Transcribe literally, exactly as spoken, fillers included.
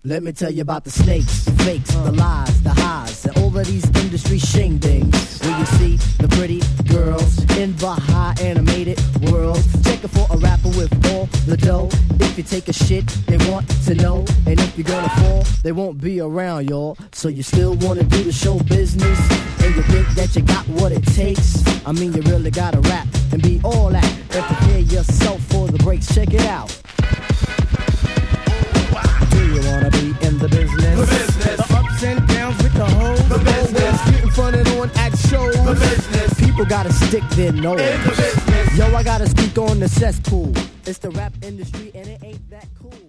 Let me tell you about the snakes, the fakes, the lies, the highs, and all of these industry shingdings. Where you see the pretty girls in the high animated world, checking for a rapper with all the dough. If you take a shit, they want to know. And if you're gonna fall, they won't be around, y'all. So you still wanna do the show business? And you think that you got what it takes? I mean, you really gotta rap and be all that. And prepare yourself for the breaks. Check it out. Do you wanna be in the business? The business. The ups and downs with the hoes. The business. Getting fronted on at shows. The business. People gotta stick their nose. In the business. Yo, I gotta speak on the cesspool. It's the rap industry and it ain't that cool.